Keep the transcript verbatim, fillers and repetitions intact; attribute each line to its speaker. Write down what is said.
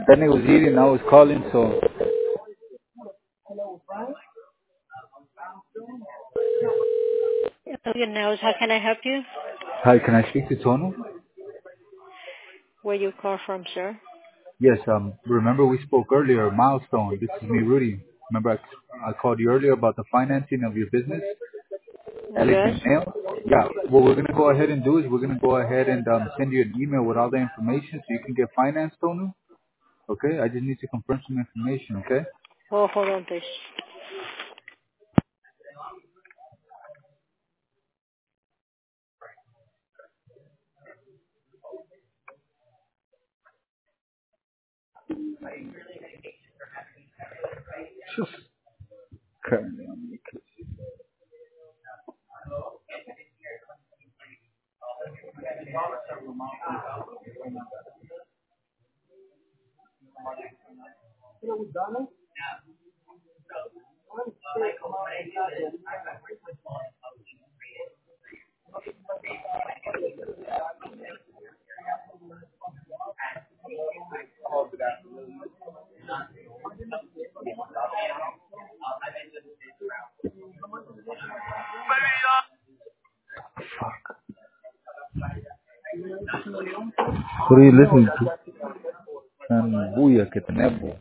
Speaker 1: That nigga was eating. I was calling. So,
Speaker 2: Million knows. How can I help you?
Speaker 1: hi, can I speak to Tonu?
Speaker 2: Where you call from, sir?
Speaker 1: Yes. Um. Remember we spoke earlier. Milestone. This is me, Rudy. Remember I, I called you earlier about the financing of your business,
Speaker 2: Yes.
Speaker 1: Elegant Nail. Yeah. What we're gonna go ahead and do is we're gonna go ahead and um, send you an email with all the information so you can get financed, Tonu. Okay. I just need to confirm some information. Okay.
Speaker 2: Oh, hold on, please.
Speaker 1: Currently. What are you listening to? Tan bulla que tenemos.